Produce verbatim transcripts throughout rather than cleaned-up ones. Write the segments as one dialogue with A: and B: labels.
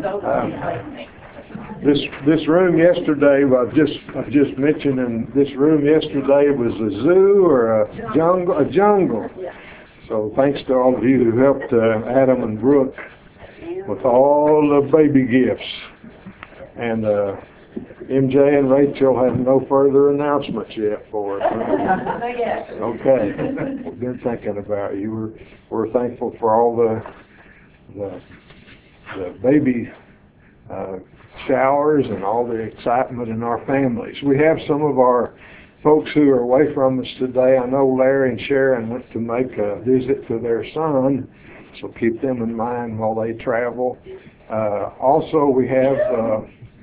A: Uh, this this room yesterday, I just I just mentioned, in this room yesterday was a zoo or a jungle, a jungle. So thanks to all of you who helped uh, Adam and Brooke with all the baby gifts. And uh, M J and Rachel have no further announcements yet for us. Huh? Okay. We've been thinking about you. We're we're thankful for all the the, the baby uh, showers and all the excitement in our families. We have some of our folks who are away from us today. I know Larry and Sharon went to make a visit to their son, so keep them in mind while they travel. Uh, also, we have, uh,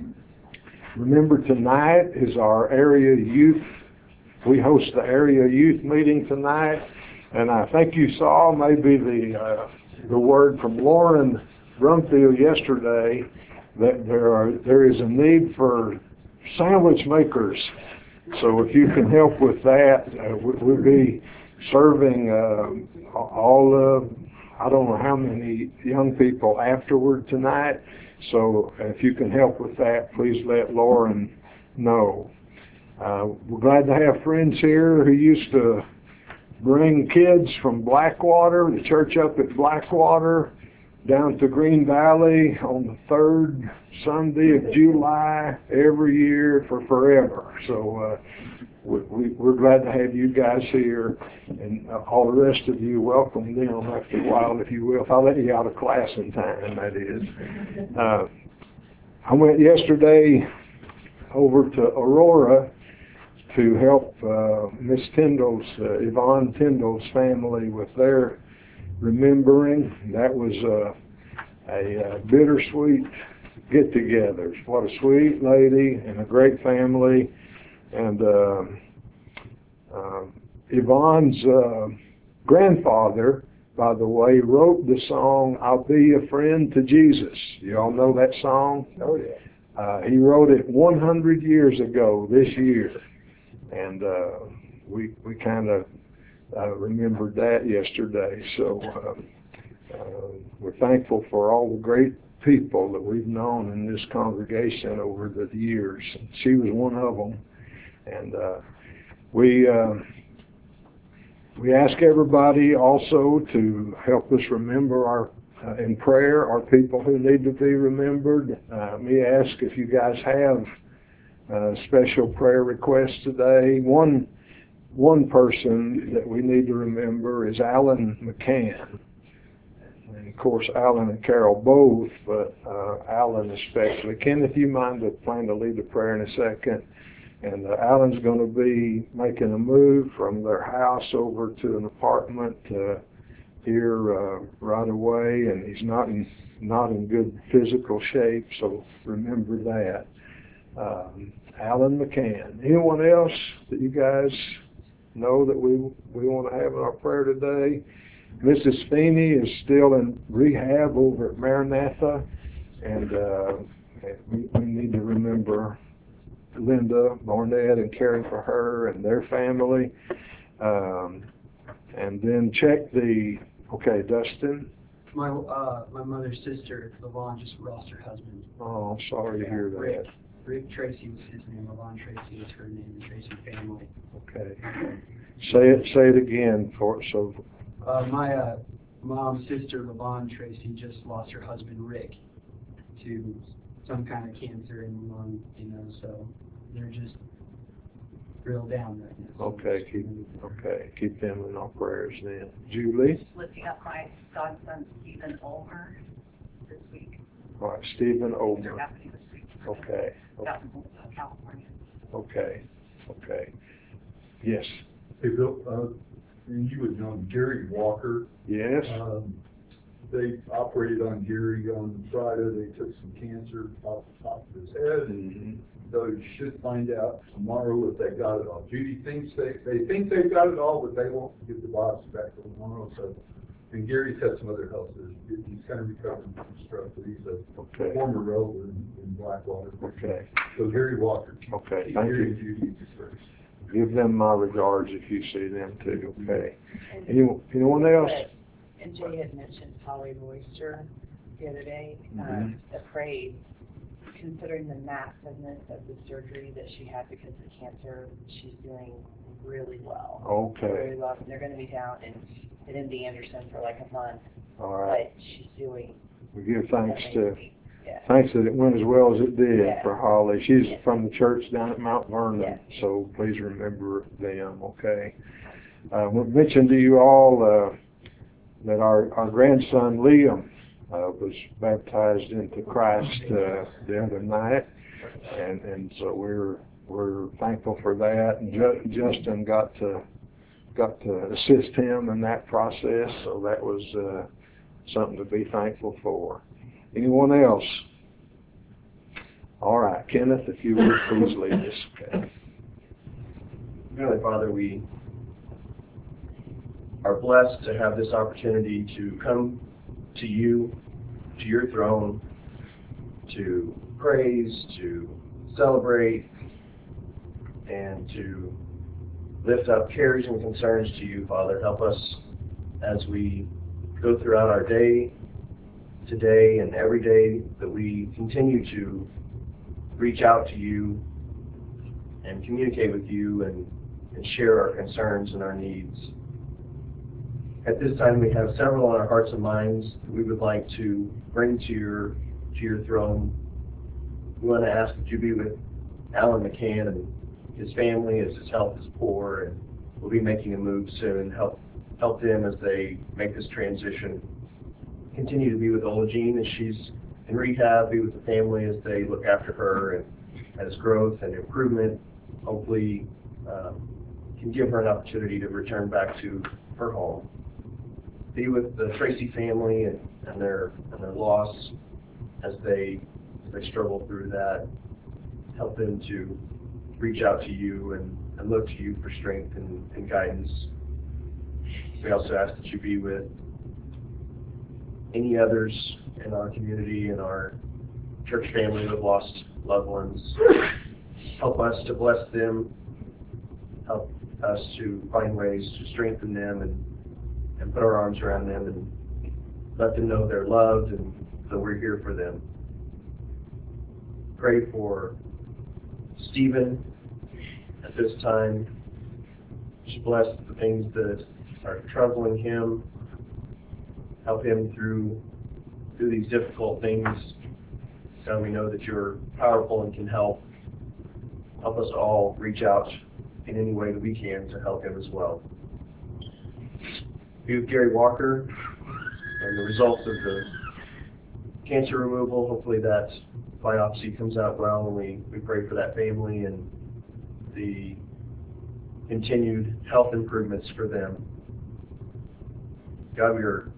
A: remember tonight is our area youth. We host the area youth meeting tonight, and I think you saw maybe the uh, the word from Lauren Brumfield yesterday that there are there is a need for sandwich makers. So if you can help with that, uh, we'll be serving uh, all the, I don't know how many young people afterward tonight. So if you can help with that, please let Lauren know. Uh, we're glad to have friends here who used to bring kids from Blackwater, the church up at Blackwater, down to Green Valley on the third Sunday of July every year for forever. So uh, we, we, we're glad to have you guys here, and uh, all the rest of you, welcome them after a while, if you will. If I let you out of class in time, that is. Uh, I went yesterday over to Aurora to help uh, Miss Tyndall's, uh, Yvonne Tyndall's family with their remembering. That was uh, a uh, bittersweet get-together. What a sweet lady and a great family. And uh, uh, Yvonne's uh, grandfather, by the way, wrote the song, "I'll Be a Friend to Jesus." You all know that song?
B: Oh, yeah.
A: Uh, he wrote it one hundred years ago this year. And uh, we we kind of uh, remembered that yesterday. So uh, uh, we're thankful for all the great people that we've known in this congregation over the years. She was one of them. And uh, we uh, we ask everybody also to help us remember our uh, in prayer our people who need to be remembered. Uh, let me ask if you guys have Uh, special prayer requests today. One one person that we need to remember is Alan McCann. And of course, Alan and Carol both, but uh, Alan especially. Ken, if you mind to plan to lead the prayer in a second. And uh, Alan's going to be making a move from their house over to an apartment uh, here uh, right away, and he's not in not in good physical shape, so remember that. Um, Alan McCann. Anyone else that you guys know that we we want to have in our prayer today? Missus Feeney is still in rehab over at Maranatha, and uh, we, we need to remember Linda Barnett and caring for her and their family. Um, and then check the, okay, Dustin.
C: My uh, my mother's sister, Levon, just lost her husband.
A: Oh, I'm sorry to hear that.
C: Rick. Rick Tracy was his name. Levon Tracy was her name. The Tracy family.
A: Okay. Say it. Say it again for so.
C: Uh, my uh, mom's sister, Levon Tracy, just lost her husband Rick to some kind of cancer in the lung. You know, so they're just real down right now.
A: Okay. Keep. Okay. Keep them in our prayers then. Julie.
D: Just lifting up my godson Stephen Ulmer this week.
A: All right. Stephen
D: Things are
A: Ulmer.
D: happening this week.
A: Okay.
D: Out in California.
A: Okay. Okay. Yes.
E: Hey, Bill, uh, and you would know Gary Walker.
A: Yes.
E: Um, they operated on Gary on Friday. They took some cancer off the top of his head.
A: Mm-hmm.
E: So you should find out tomorrow if they got it all. Judy thinks they, they think they've got it all, but they won't get the biopsy back till tomorrow. So, and Gary's had some other health issues. He's kind of recovering from stroke, but he's a
A: Okay.
E: former relative in, in Blackwater.
A: Okay.
E: So Gary Walker.
A: Okay. Thank
E: Gary
A: you.
E: and Judy first.
A: Give them my regards if you see them too. Okay. Anyone, anyone else?
F: And Jay had mentioned Polly Royster.
D: the other day, uh,
A: Mhm.
D: that prayed, considering the massiveness of the surgery that she had because of cancer, she's doing really well.
A: Okay.
D: Really well. And they're going to be down in, in M D Anderson for like a month,
A: All right.
D: but she's doing
A: We give thanks to,
D: amazing. Yeah.
A: thanks that it went as well as it did
D: Yeah.
A: for Holly. She's
D: Yeah.
A: from the church down at Mount Vernon,
D: Yeah.
A: so please remember them, okay? Uh, we mentioned to you all, uh, that our, our grandson Liam, uh, was baptized into Christ, uh, the other night. And, and so we're, we're thankful for that. And Ju- Justin got to, got to assist him in that process, so that was, uh, something to be thankful for. Anyone else? All right, Kenneth, if you would please lead us. Okay.
B: Heavenly Father, we are blessed to have this opportunity to come to you, to your throne, to praise, to celebrate, and to lift up cares and concerns to you, Father. Help us as we go throughout our day, today and every day, that we continue to reach out to you and communicate with you and, and share our concerns and our needs. At this time, we have several on our hearts and minds that we would like to bring to your to your throne. We want to ask that you be with Alan McCann and his family as his health is poor, and we'll be making a move soon. Help help them as they make this transition. Continue to be with Ola Jean as she's in rehab. Be with the family as they look after her and as growth and improvement. Hopefully, um, can give her an opportunity to return back to her home. Be with the Tracy family and, and their and their loss as they as they struggle through that. Help them to reach out to you and, and look to you for strength and, and guidance. We also ask that you be with any others in our community and our church family who have lost loved ones. Help us to bless them. Help us to find ways to strengthen them and, and put our arms around them and let them know they're loved and that we're here for them. Pray for Stephen at this time. Just bless the things that are troubling him. Help him through through these difficult things. God, we know that you're powerful and can help. Help us all reach out in any way that we can to help him as well. Be with Gary Walker and the results of the cancer removal. Hopefully that biopsy comes out well, and we, we pray for that family and the continued health improvements for them. God, we are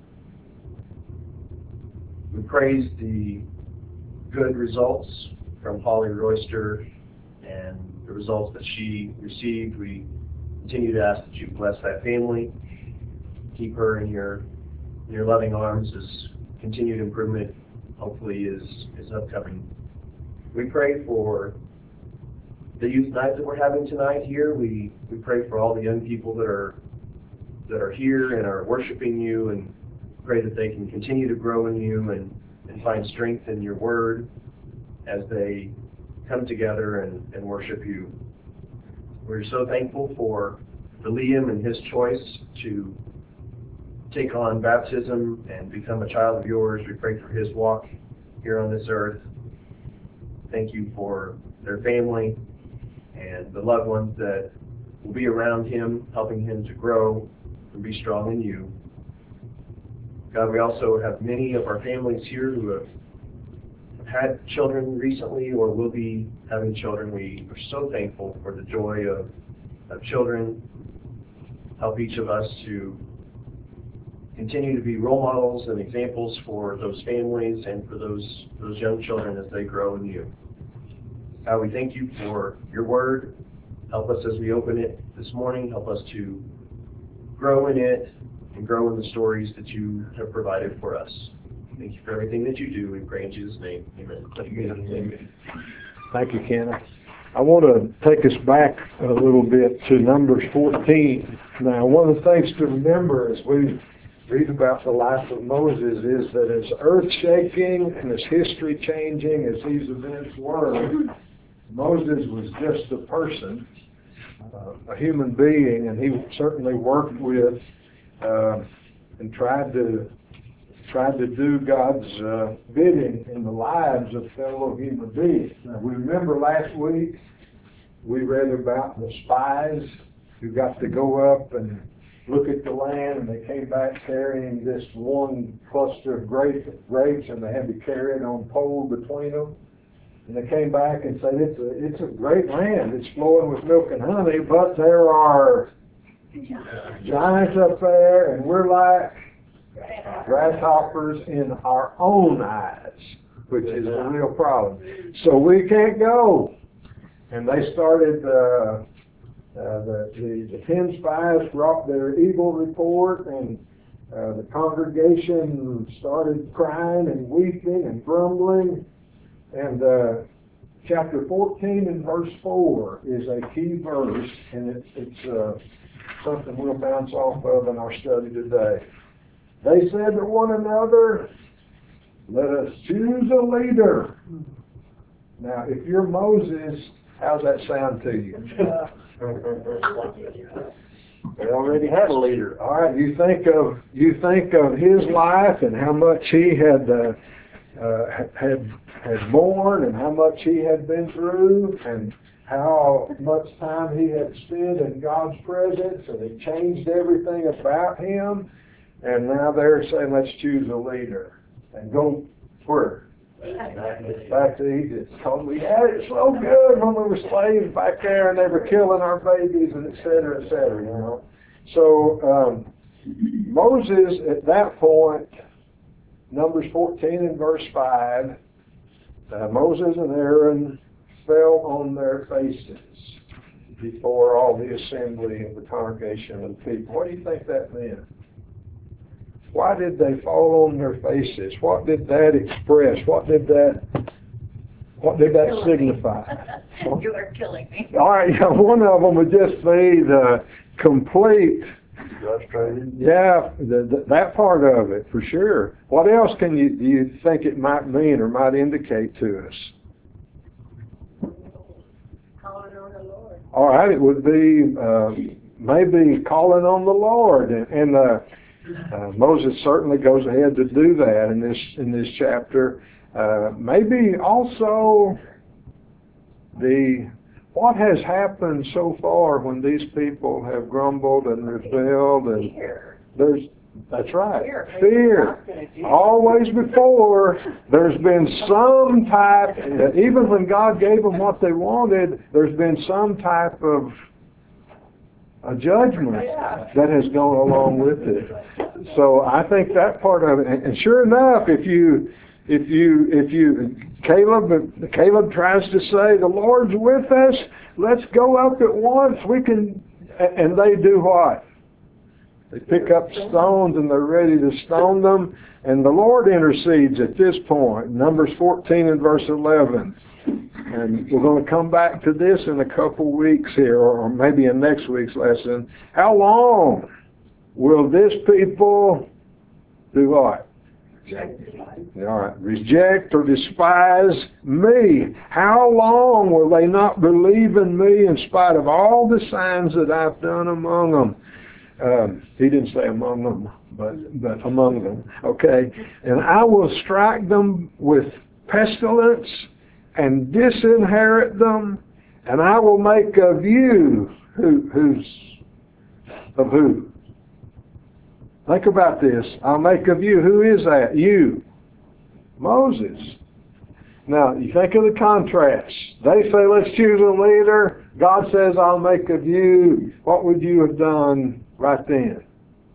B: we praise the good results from Holly Royster and the results that she received. We continue to ask that you bless that family, keep her in your in your loving arms as continued improvement hopefully is is upcoming. We pray for the youth night that we're having tonight here. We we pray for all the young people that are that are here and are worshiping you, and pray that they can continue to grow in you and, and find strength in your word as they come together and, and worship you. We're so thankful for, for Liam and his choice to take on baptism and become a child of yours. We pray for his walk here on this earth. Thank you for their family and the loved ones that will be around him, helping him to grow and be strong in you. God, we also have many of our families here who have had children recently or will be having children. We are so thankful for the joy of, of children. Help each of us to continue to be role models and examples for those families and for those, those young children as they grow in you. God, we thank you for your word. Help us as we open it this morning. Help us to grow in it and grow in the stories that you have provided for us. Thank you for everything that you do. We pray in Jesus' name. Amen.
A: Amen. Thank you, Kenneth. I want to take us back a little bit to Numbers fourteen. Now, one of the things to remember as we read about the life of Moses is that as earth-shaking and as history-changing as these events were, Moses was just a person, uh, a human being, and he certainly worked with uh, and tried to tried to do God's uh, bidding in the lives of fellow human beings. Now, we remember last week we read about the spies who got to go up and look at the land, and they came back carrying this one cluster of grape, grapes, and they had to carry it on pole between them. And they came back and said, it's a, it's a great land. It's flowing with milk and honey, but there are giants up there, and we're like grasshoppers in our own eyes, which is a real problem. So we can't go. And they started, uh, uh, the, the, the ten spies brought their evil report, and uh, the congregation started crying and weeping and grumbling. And uh, chapter fourteen and verse four is a key verse, and it, it's uh, something we'll bounce off of in our study today. They said to one another, let us choose a leader. Now, if you're Moses, how's that sound to you? They already had a leader. All right, you think of you think of his life and how much he had uh, uh, had had borne, and how much he had been through, and how much time he had spent in God's presence, and it changed everything about him. And now they're saying, let's choose a leader and go where? Back to Egypt. Because we had it so good when we were slaves back there, and they were killing our babies, and et cetera, et cetera, you know. So um, Moses at that point, Numbers fourteen and verse five, uh, Moses and Aaron fell on their faces before all the assembly and the congregation of the people. What do you think that meant? Why did they fall on their faces? What did that express? What did that what did that signify?
F: You are killing me.
A: All right, yeah, one of them would just be the complete, yeah, the, the, that part of it for sure. What else can you do you think it might mean or might indicate to us?
F: Calling on the Lord.
A: All right, it would be uh, maybe calling on the Lord, and, and uh, Uh, Moses certainly goes ahead to do that in this in this chapter. Uh, maybe also the what has happened so far when these people have grumbled and rebelled, and
D: Fear.
A: there's that's right,
D: Fear.
A: fear. Always before there's been some type, even when God gave them what they wanted, there's been some type of a judgment that has gone along with it. So I think that part of it, and sure enough, if you, if you, if you, Caleb, Caleb tries to say, the Lord's with us, let's go up at once, we can, and they do what? They pick up stones and they're ready to stone them, and the Lord intercedes at this point, Numbers fourteen and verse eleven. And we're going to come back to this in a couple weeks here, or maybe in next week's lesson. How long will this people do what? All right. Reject or despise me. How long will they not believe in me in spite of all the signs that I've done among them? Um, he didn't say among them, but, but among them. Okay. And I will strike them with pestilence and disinherit them, and I will make of you, who, who's, of who? Think about this. I'll make of you, who is that? You. Moses. Now, you think of the contrast. They say, let's choose a leader. God says, I'll make of you. What would you have done right then?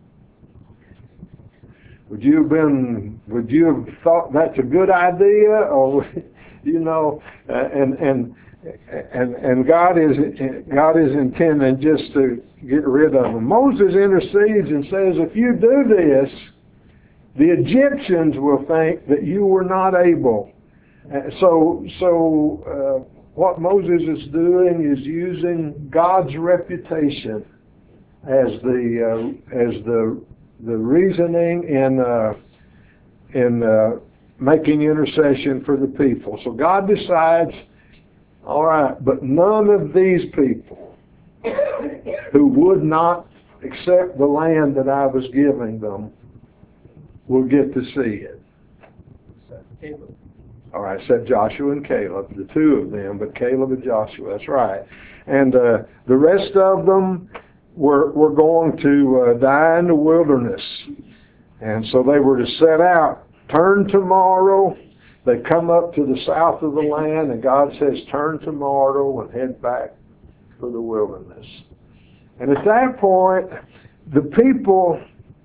A: Would you have been, would you have thought that's a good idea, or you know, uh, and and and and God is God is intending just to get rid of them. Moses intercedes and says, if you do this, the Egyptians will think that you were not able. Uh, so so uh, what Moses is doing is using God's reputation as the uh, as the the reasoning in uh, in uh, making intercession for the people. So God decides, all right, but none of these people who would not accept the land that I was giving them will get to see it.
C: Caleb.
A: All right, except Joshua and Caleb, the two of them, but Caleb and Joshua, that's right. And uh, the rest of them were, were going to uh, die in the wilderness. And so they were to set out, turn tomorrow. They come up to the south of the land, and God says, turn tomorrow and head back for the wilderness. And at that point, the people,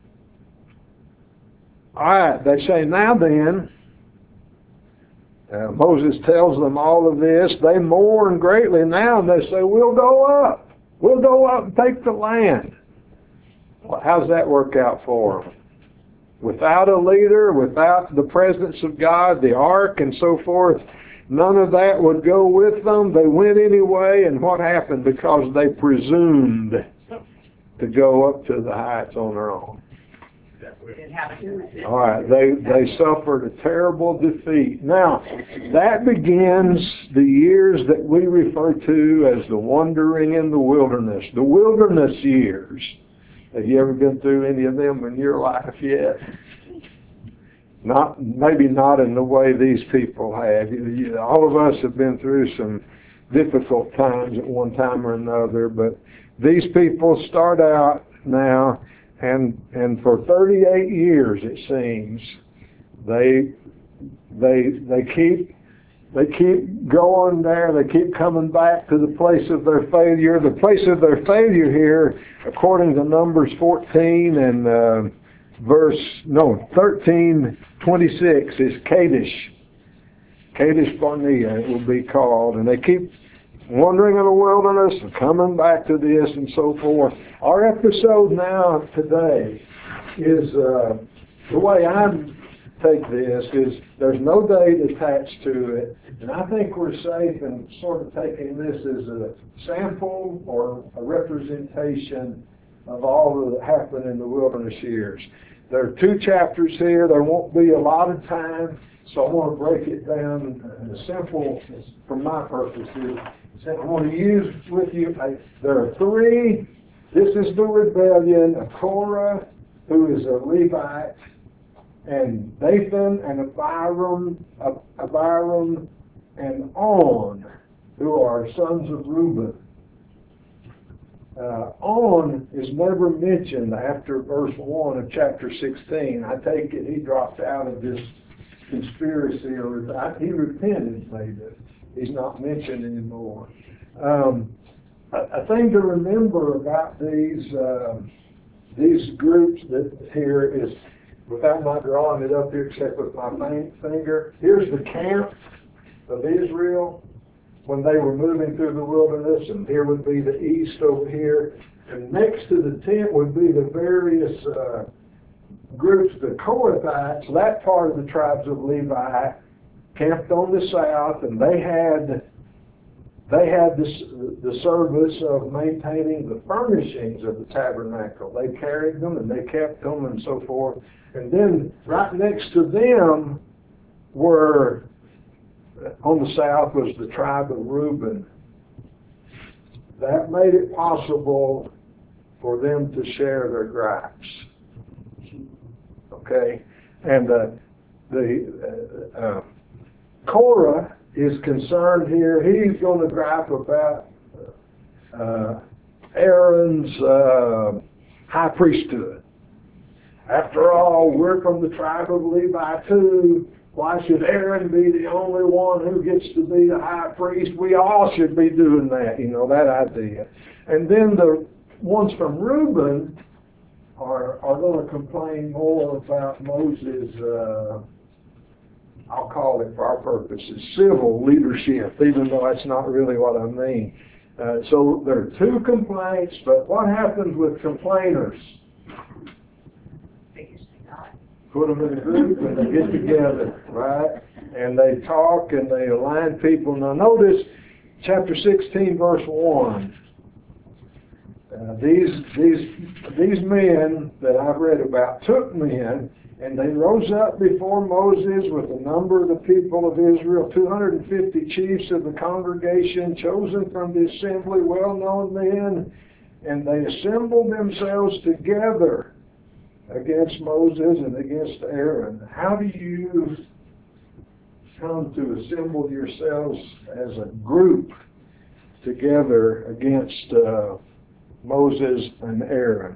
A: all right, they say, now then, Uh, Moses tells them all of this. They mourn greatly now, and they say, we'll go up. We'll go up and take the land. Well, how's that work out for them? Without a leader, without the presence of God, the ark and so forth, none of that would go with them. They went anyway, and what happened? Because they presumed to go up to the heights on their own.
F: It happened.
A: All right, they, they suffered a terrible defeat. Now, that begins the years that we refer to as the wandering in the wilderness, the wilderness years. Have you ever been through any of them in your life yet? Not, maybe not in the way these people have. All of us have been through some difficult times at one time or another, but these people start out now, and and for thirty-eight years it seems, they they they keep they keep going there. They keep coming back to the place of their failure. The place of their failure here, according to Numbers fourteen and uh, verse no thirteen twenty-six, is Kadesh. Kadesh Barnea it will be called, and they keep wandering in the wilderness and coming back to this and so forth. Our episode now today is uh, the way I take this is there's no date attached to it, and I think we're safe in sort of taking this as a sample or a representation of all that happened in the wilderness years. There are two chapters here. There won't be a lot of time, so I want to break it down in a simple, for my purposes. I want to use with you, I, there are three. This is the rebellion of Korah, who is a Levite, and Dathan and Abiram, Abiram and On, who are sons of Reuben. Uh, On is never mentioned after verse one of chapter sixteen. I take it he dropped out of this conspiracy, or he repented maybe. He's not mentioned anymore. Um, a, a thing to remember about these uh, these groups that here is, without my drawing it up here except with my finger, here's the camp of Israel when they were moving through the wilderness, and here would be the east over here, and next to the tent would be the various uh, groups, the Kohathites, that part of the tribes of Levi, camped on the south, and they had they had this, the service of maintaining the furnishings of the tabernacle. They carried them and they kept them and so forth. And then right next to them were, on the south was the tribe of Reuben. That made it possible for them to share their gripes. Okay? And uh, the uh, uh, Korah is concerned here. He's going to gripe about uh, Aaron's uh, high priesthood. After all, we're from the tribe of Levi too. Why should Aaron be the only one who gets to be the high priest? We all should be doing that, you know, that idea. And then the ones from Reuben are, are going to complain more about Moses' uh, I'll call it for our purposes, civil leadership, even though that's not really what I mean. Uh, so there are two complaints, but what happens with complainers? Put them in a group and they get together, right? And they talk and they align people. Now notice chapter sixteen, verse one. Uh, uh, these these these men that I've read about took men, and they rose up before Moses with a number of the people of Israel, two hundred fifty chiefs of the congregation, chosen from the assembly, well-known men, and they assembled themselves together against Moses and against Aaron. How do you come to assemble yourselves as a group together against uh, Moses and Aaron?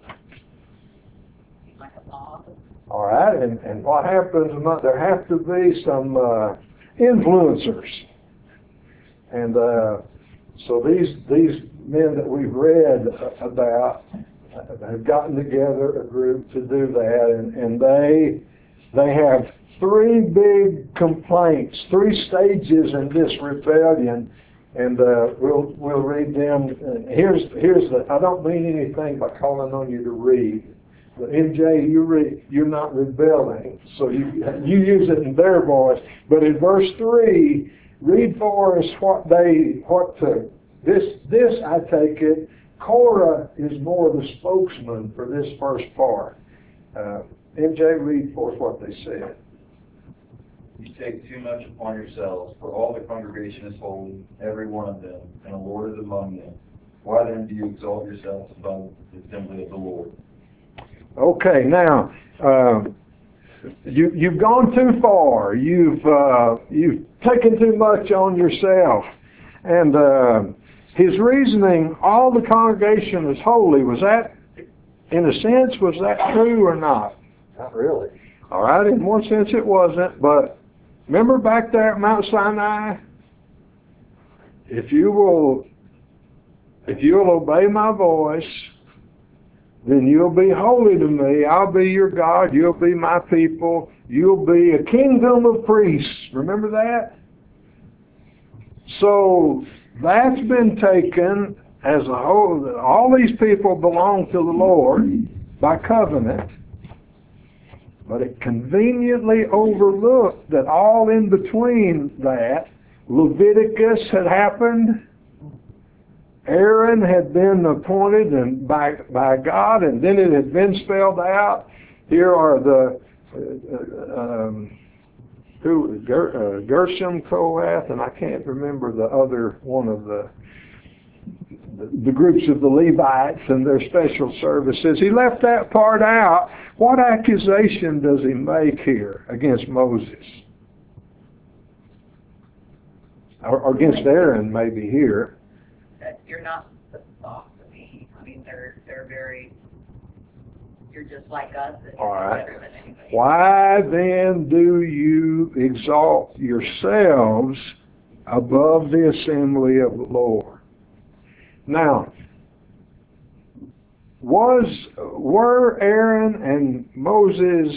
F: Like a mob.
A: All right, and, and what happens, there have to be some uh, influencers. And uh, so these these men that we've read about have gotten together, a group to do that, and, and they they have three big complaints, three stages in this rebellion, and uh, we'll we'll read them. Here's here's the. I don't mean anything by calling on you to read. But M J, you re, you're not rebelling, so you you use it in their voice. But in verse three, read for us what they what to, this this I take it. Korah is more the spokesman for this first part. Uh, M J, read for us what they said.
G: You take too much upon yourselves, for all the congregation is holy, every one of them, and the Lord is among them. Why then do you exalt yourselves above the assembly of the Lord?
A: Okay, now uh, you you've gone too far. You've uh, you've taken too much on yourself, and uh, his reasoning, all the congregation is holy. Was that, in a sense, was that true or not?
B: Not really.
A: All right, in one sense it wasn't, but remember back there at Mount Sinai, if you will, if you'll obey my voice, then you'll be holy to me. I'll be your God. You'll be my people. You'll be a kingdom of priests. Remember that? So that's been taken as a whole. All these people belong to the Lord by covenant. But it conveniently overlooked that all in between that, Leviticus had happened. Aaron had been appointed and by by God, and then it had been spelled out. Here are the uh, um, who Ger, uh, Gershom, Kohath, and I can't remember the other one of the, the the groups of the Levites and their special services. He left that part out. What accusation does he make here against Moses? Or, or against Aaron, maybe here.
F: That you're not the boss of me. I mean, they're they're very. You're just like us, and
A: All
F: you're
A: right.
F: better than anybody.
A: Why then do you exalt yourselves above the assembly of the Lord? Now, was were Aaron and Moses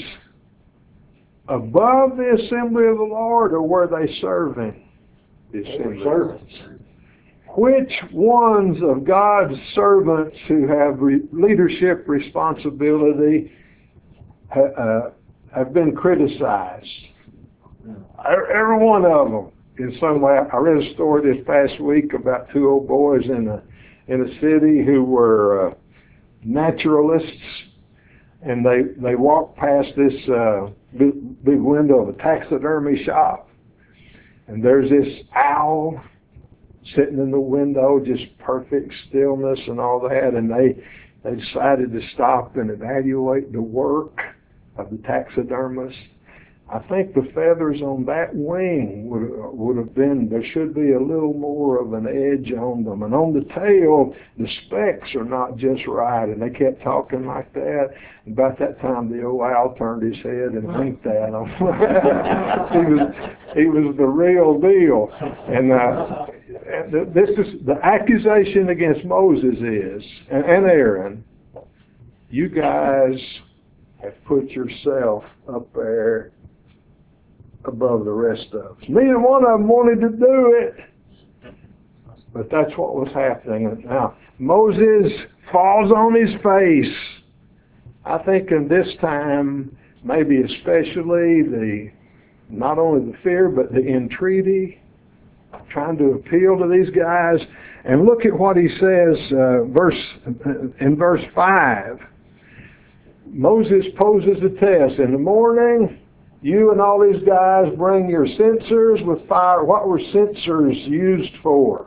A: above the assembly of the Lord, or were they serving the assembly?
B: They were servants.
A: Which ones of God's servants who have re- leadership responsibility ha, uh, have been criticized? Every one of them in some way. I read a story this past week about two old boys in a in a city who were uh, naturalists, and they they walked past this uh, big, big window of a taxidermy shop, and there's this owl sitting in the window, just perfect stillness and all that, and they they decided to stop and evaluate the work of the taxidermist. I think the feathers on that wing would would have been, there should be a little more of an edge on them. And on the tail, the specks are not just right. And they kept talking like that. And about that time, the old owl turned his head and winked at them. he was he was the real deal. And uh, this is the accusation against Moses is, and, and Aaron, you guys have put yourself up there above the rest of us. Neither one of them wanted to do it, but that's what was happening. Now, Moses falls on his face. I think in this time, maybe especially the, not only the fear, but the entreaty. trying to appeal to these guys. And look at what he says, uh, verse in verse five. Moses poses a test. In the morning, you and all these guys bring your censers with fire. What were censers used for?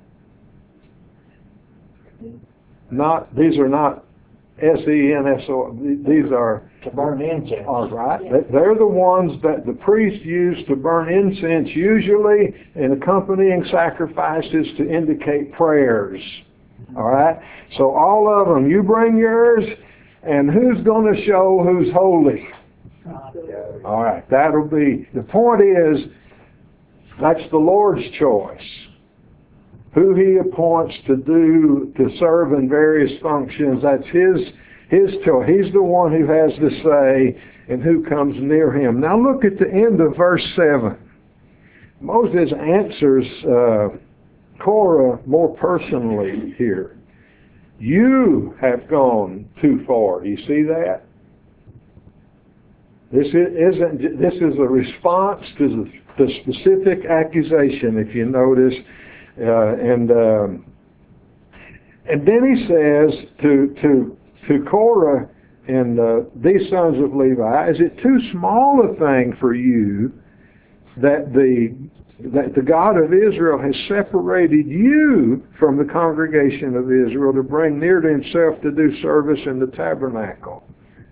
A: Not, these are not S E N S O, these are
H: To burn incense.
A: all right. They're the ones that the priest used to burn incense, usually in accompanying sacrifices to indicate prayers. All right? So all of them, you bring yours, and who's going to show who's holy? All right. That'll be, the point is, that's the Lord's choice. Who He appoints to do, to serve in various functions, that's His His choice. He's the one who has the say in who comes near Him. Now look at the end of verse seven. Moses answers uh, Korah more personally here. You have gone too far. Do you see that? This isn't. This is a response to the, the specific accusation, if you notice. Uh, and um, and then he says to to to Korah and uh, these sons of Levi, is it too small a thing for you that the that the God of Israel has separated you from the congregation of Israel to bring near to Himself to do service in the tabernacle?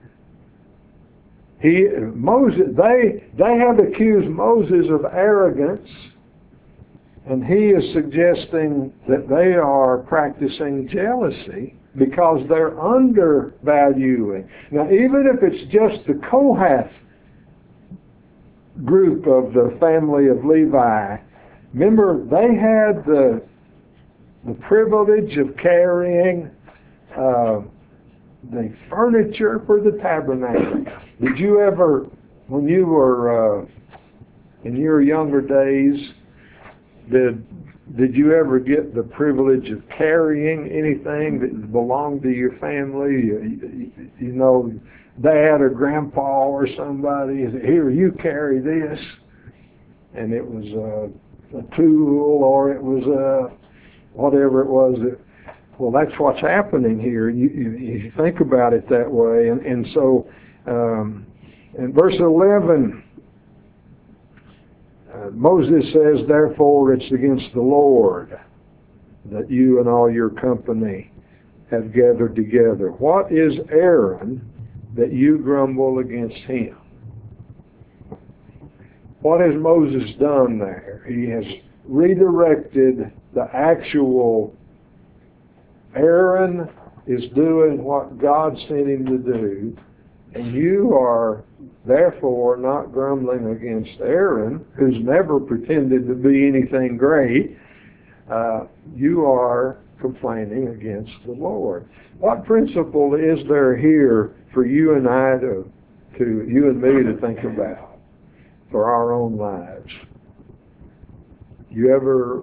A: He Moses they they have accused Moses of arrogance. And he is suggesting that they are practicing jealousy because they're undervaluing. Now, even if it's just the Kohath group of the family of Levi, remember, they had the, the privilege of carrying uh, the furniture for the tabernacle. Did you ever, when you were uh, in your younger days, Did did you ever get the privilege of carrying anything that belonged to your family? You, you know, dad or grandpa or somebody, here, you carry this. And it was a, a tool or it was a, whatever it was. That, well, that's what's happening here. You, you, you think about it that way. And, and so um, in verse eleven, Uh, Moses says, therefore it's against the Lord that you and all your company have gathered together. What is Aaron that you grumble against him? What has Moses done there? He has redirected the actual Aaron is doing what God sent him to do, and you are therefore not grumbling against Aaron, who's never pretended to be anything great. Uh, you are complaining against the Lord. What principle is there here for you and I to, to you and me to think about for our own lives? You ever?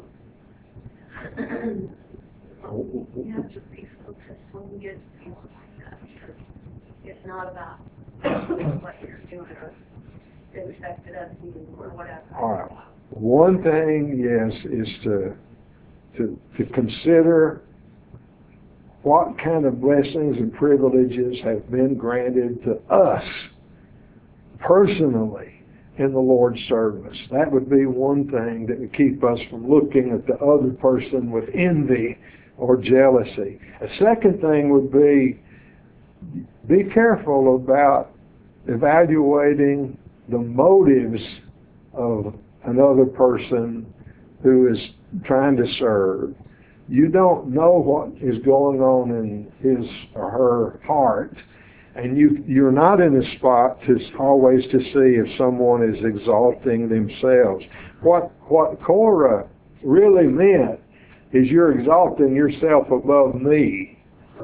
I: You have to be focused when you get people like that, because it's not about what you're doing or expected of you or whatever.
A: All right. One thing, yes, is to to to consider what kind of blessings and privileges have been granted to us personally in the Lord's service. That would be one thing that would keep us from looking at the other person with envy or jealousy. A second thing would be, be careful about evaluating the motives of another person who is trying to serve. You don't know what is going on in his or her heart, and you, you're not in a spot to always to see if someone is exalting themselves. What, what Korah really meant is you're exalting yourself above me.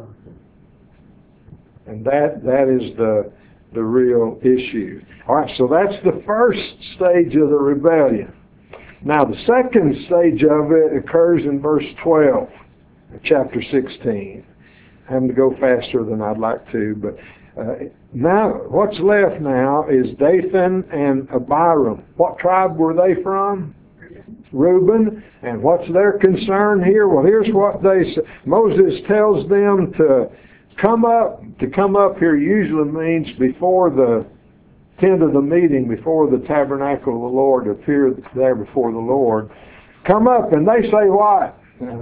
A: And that that is the the real issue. All right, so that's the first stage of the rebellion. Now, the second stage of it occurs in verse twelve of chapter sixteen. I'm having to go faster than I'd like to, but uh, now what's left now is Dathan and Abiram. What tribe were they from? Reuben. And what's their concern here? Well, here's what they say. Moses tells them to come up. To come up here usually means before the tent of the meeting, before the tabernacle of the Lord, appear there before the Lord. Come up, and they say what?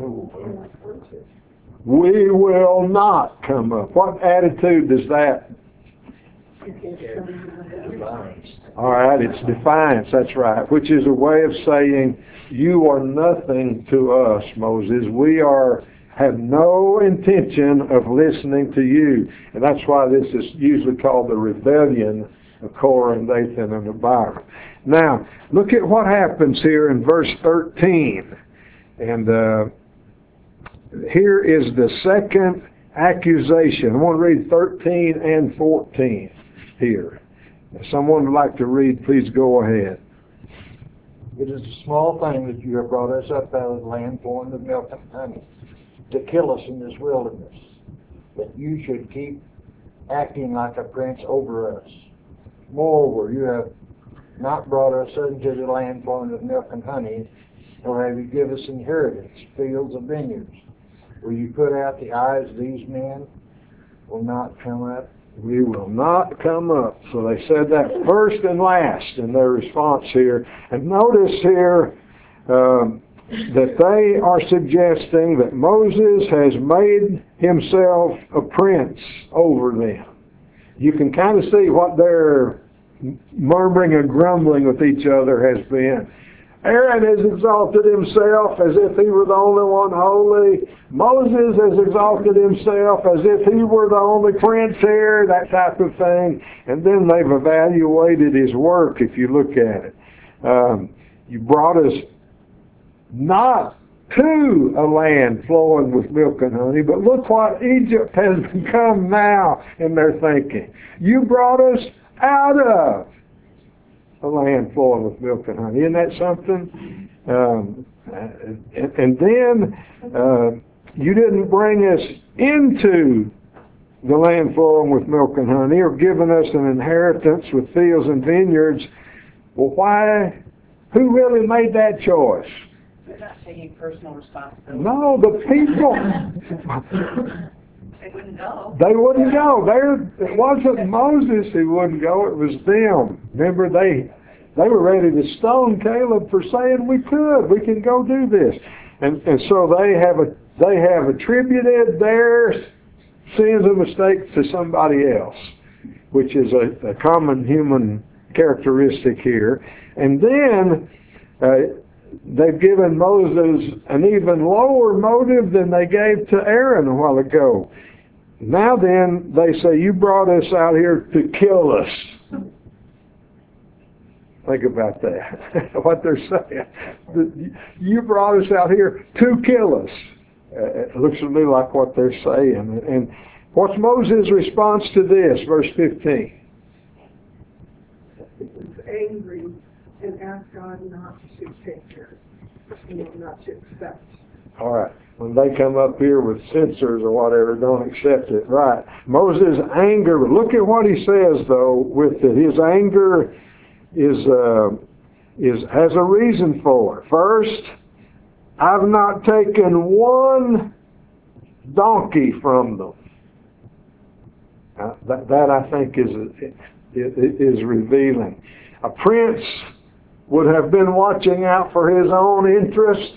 A: We will not come up. What attitude does that? All right, it's defiance, that's right, which is a way of saying, you are nothing to us, Moses. We are have no intention of listening to you. And that's why this is usually called the rebellion of Korah and Dathan and Abiram. Now, look at what happens here in verse thirteen. And uh, here is the second accusation. I want to read thirteen and fourteen here. If someone would like to read, please go ahead.
H: It is a small thing that you have brought us up out of the land flowing with milk and honey, to kill us in this wilderness. But you should keep acting like a prince over us. Moreover, you have not brought us into the land flowing with milk and honey, nor have you given us inheritance, fields and vineyards. Will you put out the eyes of these men? Will not come up.
A: We will not come up. So they said that first and last in their response here. And notice here um, that they are suggesting that Moses has made himself a prince over them. You can kind of see what their murmuring and grumbling with each other has been. Aaron has exalted himself as if he were the only one holy. Moses has exalted himself as if he were the only prince here, that type of thing. And then they've evaluated his work, if you look at it. Um, you brought us not to a land flowing with milk and honey, but look what Egypt has become now in their thinking. You brought us out of a land flowing with milk and honey. Isn't that something? Um, and, and then uh, you didn't bring us into the land flowing with milk and honey, or given us an inheritance with fields and vineyards. Well, why? Who really made that choice?
F: They're not taking personal responsibility.
A: No, the people.
F: They wouldn't go.
A: They wouldn't go. There, it wasn't Moses who wouldn't go. It was them. Remember, they they were ready to stone Caleb for saying we could. We can go do this. And and so they have a they have attributed their sins and mistakes to somebody else, which is a, a common human characteristic here. And then uh, they've given Moses an even lower motive than they gave to Aaron a while ago. Now then, they say, you brought us out here to kill us. Think about that, what they're saying. You brought us out here to kill us. Uh, it looks to me like what they're saying. And what's Moses' response to this? Verse fifteen.
J: He was angry and asked God not to take care, you know, not to accept.
A: All right. When they come up here with censors or whatever, don't accept it. Right. Moses' anger, look at what he says, though, with it. His anger is, uh, is has a reason for it. First, I've not taken one donkey from them. Uh, that, that, I think, is, is revealing. A prince would have been watching out for his own interest.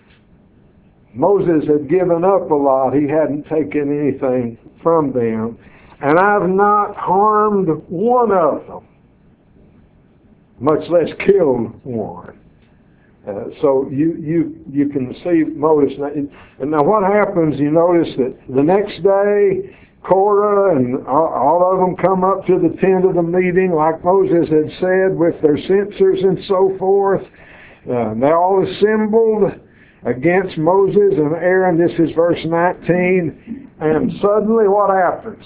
A: Moses had given up a lot. He hadn't taken anything from them. And I've not harmed one of them, much less killed one. Uh, so you, you, you can see Moses. And now what happens, you notice that the next day, Korah and all of them come up to the tent of the meeting, like Moses had said, with their censers and so forth. Uh, they all assembled against Moses and Aaron. This is verse nineteen. And suddenly what happens?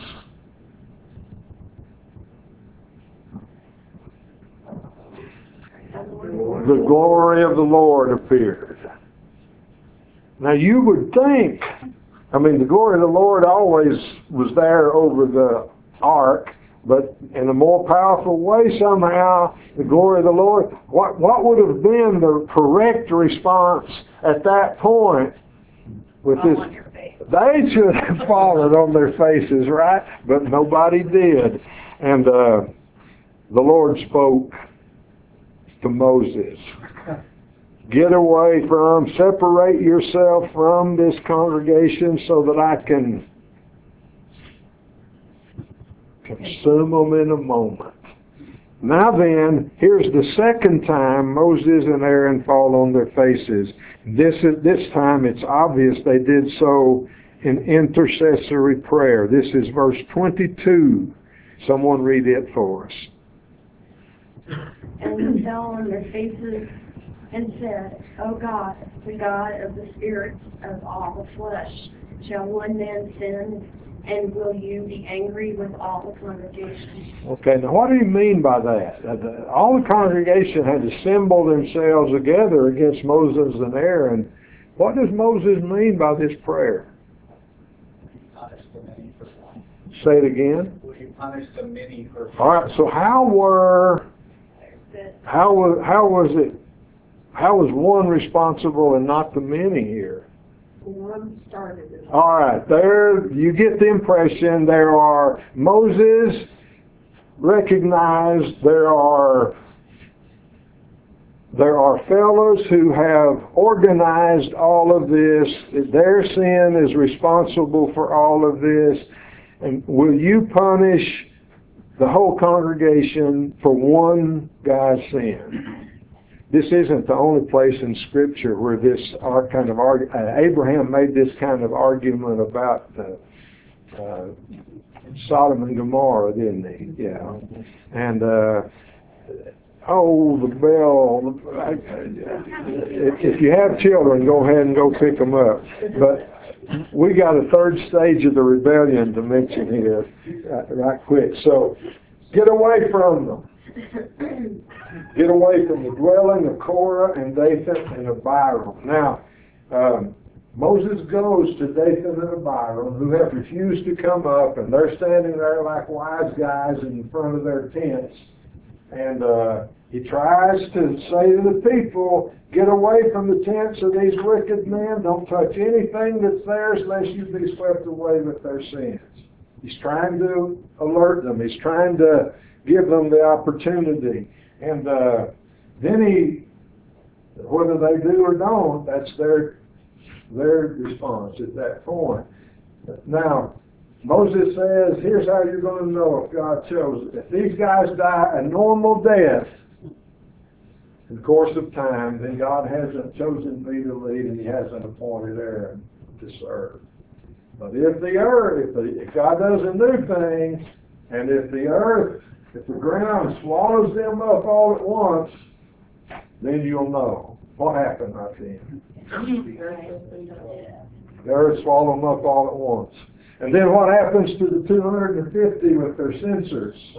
A: The glory of the Lord appeared. Now you would think, I mean, the glory of the Lord always was there over the ark, but in a more powerful way somehow, the glory of the Lord. What, what would have been the correct response at that point with
F: Fall
A: this?
F: on your face.
A: They should have fallen on their faces, right? But nobody did. And uh, the Lord spoke to Moses. Get away from, separate yourself from this congregation so that I can consume them in a moment. Now then, here's the second time Moses and Aaron fall on their faces. This is, this time it's obvious they did so in intercessory prayer. This is verse twenty-two. Someone read it for us.
I: And they fell on their faces and said, O God, the God of the spirits of all the flesh, shall one man sin, and will you be angry with all the congregation?
A: Okay, now what do you mean by that? Uh, the- All the congregation had assembled themselves together against Moses and Aaron. What does Moses mean by this prayer?
K: Punish the many for one.
A: Say it again.
K: Will you punish the many for one?
A: All right, so how were, how was, how was it, how was one responsible and not the many here?
J: One started it.
A: All right, there you get the impression there are Moses recognized there are there are fellows who have organized all of this. Their sin is responsible for all of this. And will you punish the whole congregation for one guy's sin? This isn't the only place in Scripture where this our kind of arg- uh, Abraham made this kind of argument about uh, uh, Sodom and Gomorrah, didn't he? Yeah. And uh, oh, the bell. I, if, if you have children, go ahead and go pick them up. But we got a third stage of the rebellion to mention here, right, right quick. So get away from them. Get away from the dwelling of Korah and Dathan and Abiram. Now, um, Moses goes to Dathan and Abiram, who have refused to come up, and they're standing there like wise guys in front of their tents. And uh, he tries to say to the people, get away from the tents of these wicked men. Don't touch anything that's theirs, lest you be swept away with their sins. He's trying to alert them. He's trying to give them the opportunity. And uh, then he, whether they do or don't, that's their their response at that point. Now, Moses says, here's how you're going to know if God chose it. If these guys die a normal death in the course of time, then God hasn't chosen me to lead and he hasn't appointed Aaron to serve. But if the earth, if, the, if God does a new thing, and if the earth, if the ground swallows them up all at once, then you'll know what happened right then. The earth swallowed them up all at once. And then what happens to the two hundred fifty with their censers?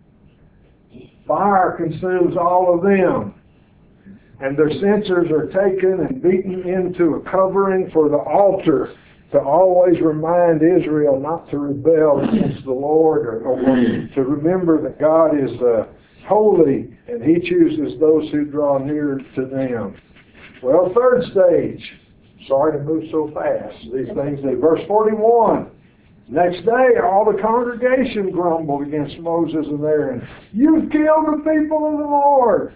A: Fire consumes all of them. And their censers are taken and beaten into a covering for the altar to always remind Israel not to rebel against the Lord, or, or to remember that God is uh, holy and He chooses those who draw near to them. Well, third stage. Sorry to move so fast. These things, they, verse forty-one. Next day, all the congregation grumbled against Moses and Aaron. You've killed the people of the Lord.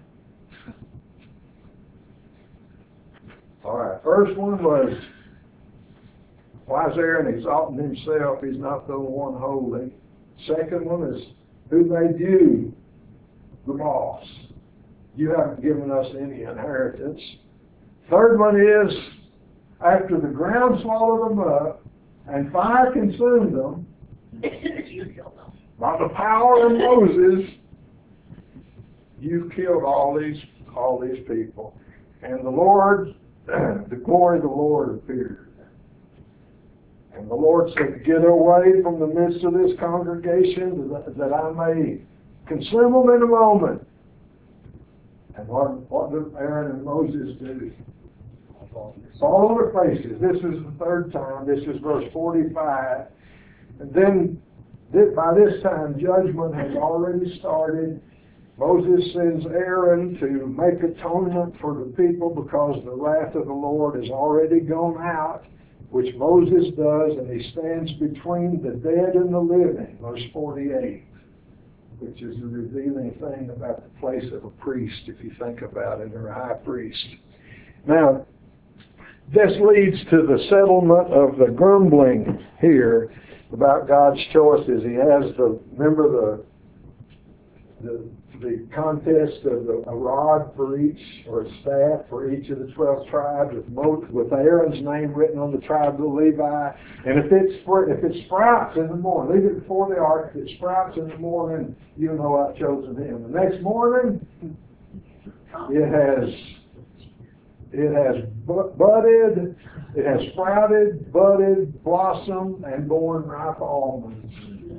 A: All right, first one was, why is Aaron exalting himself? He's not the one holy. Second one is, who made you the boss? You haven't given us any inheritance. Third one is, after the ground swallowed them up and fire consumed them,
F: You killed them.
A: by the power of Moses, you've killed all these all these people. And the Lord, the glory of the Lord appeared. And the Lord said, get away from the midst of this congregation that, that I may consume them in a moment. And what, what did Aaron and Moses do? Fall on their faces. This is the third time. This is verse forty-five. And then Thi- By this time, judgment has already started. Moses sends Aaron to make atonement for the people because the wrath of the Lord has already gone out, which Moses does, and he stands between the dead and the living, verse forty-eight, which is a revealing thing about the place of a priest, if you think about it, or a high priest. Now, this leads to the settlement of the grumbling here about God's choices. He has the, remember the, the, the contest of the, a rod for each, or a staff for each of the twelve tribes, with, Mo, with Aaron's name written on the tribe of Levi. And if it's if it sprouts in the morning, leave it before the ark. If it sprouts in the morning, you know I've chosen him. The next morning, it has it has budded, it has sprouted, budded, blossomed, and borne ripe almonds.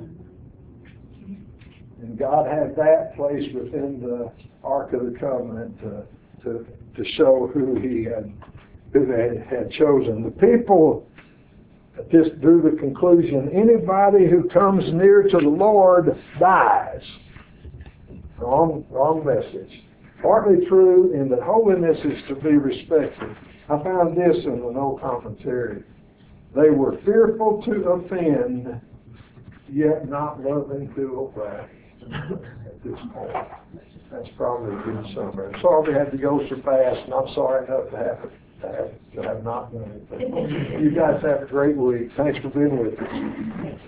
A: And God had that placed within the Ark of the Covenant to, to, to show who He had, who they had chosen. The people just drew the conclusion, anybody who comes near to the Lord dies. Wrong, wrong message. Partly true in that holiness is to be respected. I found this in an old commentary. They were fearful to offend, yet not loving to obey. At this point, that's probably a good summary. I'm sorry we had to go so fast, and I'm sorry enough to have to have, to have not done it. You guys have a great week. Thanks for being with us.